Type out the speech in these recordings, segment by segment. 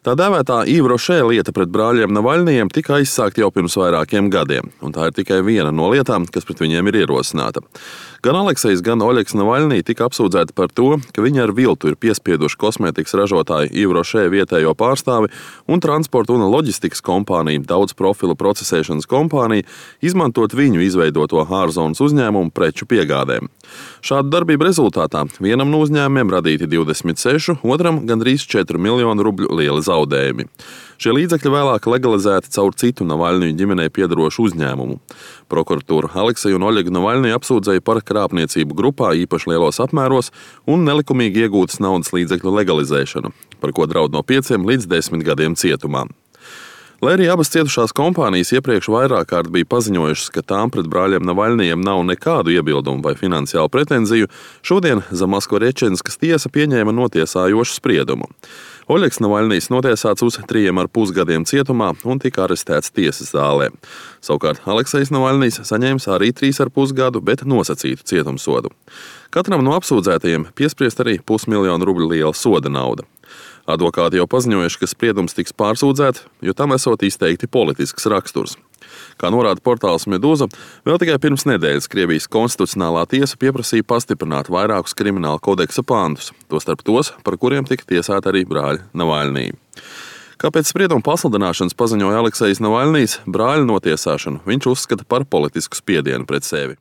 Tā dēvētā Yves Rocher lieta pret brāļiem Navaļnijiem tika aizsākta jau pirms vairākiem gadiem, un tā ir tikai viena no lietām, kas pret viņiem ir ierosināta. Gan Aleksejs, gan Oļegs Navaļnij tika apsūdzēti par to, ka viņi ar viltu ir piespieduši kosmētikas ražotāju Yves Rocher vietējo pārstāvi un transporta un loģistikas kompāniju, daudz profilu procesēšanas kompāniju, izmantot viņu izveidoto ārzonas uzņēmumu preču piegādēm. Šādu darbību rezultātā vienam no uzņēmumiem radīti 26, otram gandrīz 4 miljonu rubļu lieli zaudējumi. Šie līdzekļi vēlāk legalizēti caur citu Navaļniju ģimenei piedarošu uzņēmumu. Prokuratūra Alekseju un Oļegu Navaļniju apsūdzēja par krāpniecību grupā īpaši lielos apmēros un nelikumīgi iegūtas naudas līdzekļu legalizēšanu, par ko draud no 5 līdz 10 gadiem cietumā. Lai arī abas cietušās kompānijas iepriekš vairāk kārt bija paziņojušas, ka tām pret brāļiem Navaļnijiem nav nekādu iebildumu vai finansiālu pretenziju, šodien Zamaskvorečenskas tiesa pieņēma notiesājošu spriedumu. Oļegs Navaļnijs notiesāts uz 3,5 gadiem cietumā un tika arestēts tiesas zālē. Savukārt Aleksejs Navaļnijs saņēmis arī 3,5 gadu, bet nosacītu cietumsodu. Katram no apsūdzētajiem piespriest arī 500 000 rubļu liela soda nauda. Advokāti jau paziņojuši, ka spriedums tiks pārsūdzēts, jo tam esot izteikti politisks raksturs. Kā norāda portāls Medūza, vēl tikai pirms nedēļas Krievijas konstitucionālā tiesa pieprasīja pastiprināt vairākus krimināla kodeksa pantus, tostarp tos, par kuriem tika tiesāti arī brāļi Navaļniji. Kā pēc sprieduma pasludināšanas paziņoja Aleksejs Navaļnijs, brāļa notiesāšanu viņš uzskata par politisku spiedienu pret sevi.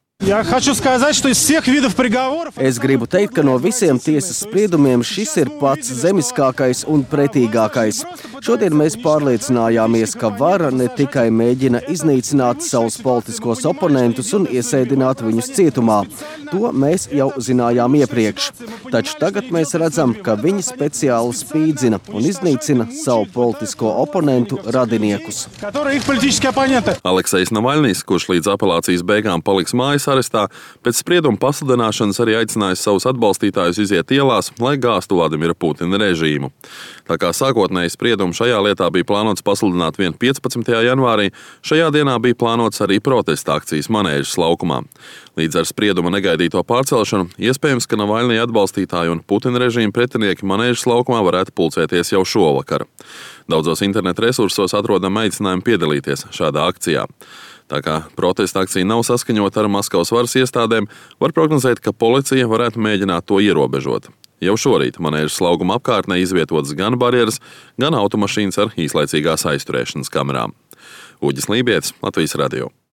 Es gribu teikt, ka no visiem tiesas spriedumiem šis ir pats zemiskākais un pretīgākais. Šodien mēs pārliecinājāmies, ka vara ne tikai mēģina iznīcināt savus politiskos oponentus un iesēdināt viņus cietumā. To mēs jau zinājām iepriekš. Taču tagad mēs redzam, ka viņi speciāli spīdzina un iznīcina savu politisko oponentu radiniekus. Aleksejs Navaļnijs, kurš līdz apelācijas beigām paliks mājas arestā, pēc sprieduma pasludināšanas arī aicinājis savus atbalstītājus iziet ielās, lai gāstu Vladimira Putina režīmu. Tā kā sākotnēji spriedumu šajā lietā bija plānots pasludināt vien 15. janvārī, šajā dienā bija plānots arī protesta akcijas Manēžas laukumā. Līdz ar sprieduma negaidīto pārcelšanu, iespējams, ka Navaļnija atbalstītāji un Putina režīma pretinieki Manēžas laukumā varētu pulcēties jau šovakar. Daudzos internetu resursos atrodam aicinājumu piedalīties šādā akcijā. Tā kā protesta akcija nav saskaņota ar Maskavas varas iestādēm, var prognozēt, ka policija varētu mēģināt to ierobežot. Jau šorīt Manēžas laukuma apkārtnē izvietotas gan barjeras, gan automašīnas ar īslaicīgās aizturēšanas kamerām. Uģis Lībietis, Latvijas radio.